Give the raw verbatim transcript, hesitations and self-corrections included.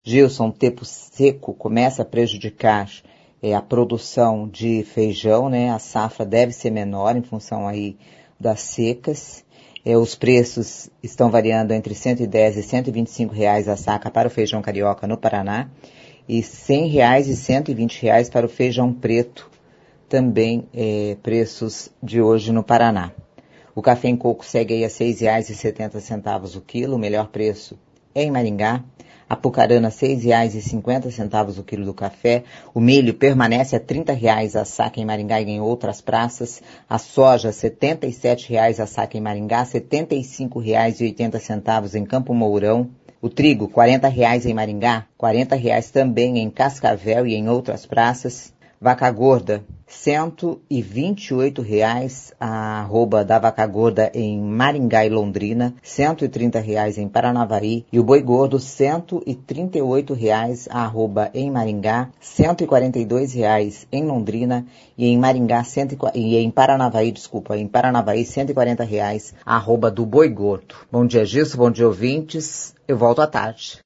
Gilson, o tempo seco começa a prejudicar é, a produção de feijão, né? A safra deve ser menor em função aí das secas. É, os preços estão variando entre cento e dez e cento e vinte e cinco reais a saca para o feijão carioca no Paraná e cem reais e cento e vinte reais para o feijão preto, também é, preços de hoje no Paraná. O café em coco segue aí a seis reais e setenta centavos o quilo, o melhor preço é em Maringá. A pucarana, seis reais e cinquenta centavos o quilo do café. O milho permanece a trinta reais a saca em Maringá e em outras praças. A soja, setenta e sete reais a saca em Maringá, setenta e cinco reais e oitenta centavos em Campo Mourão. O trigo, quarenta reais em Maringá, quarenta reais também em Cascavel e em outras praças. Vaca gorda, cento e vinte e oito reais a arroba da vaca gorda em Maringá e Londrina, cento e trinta reais em Paranavaí, e o boi gordo, cento e trinta e oito reais a arroba em Maringá, cento e quarenta e dois reais em Londrina, e em Maringá, cento e em Paranavaí, desculpa, em Paranavaí, cento e quarenta reais a arroba do boi gordo. Bom dia, Gilson, bom dia, ouvintes. Eu volto à tarde.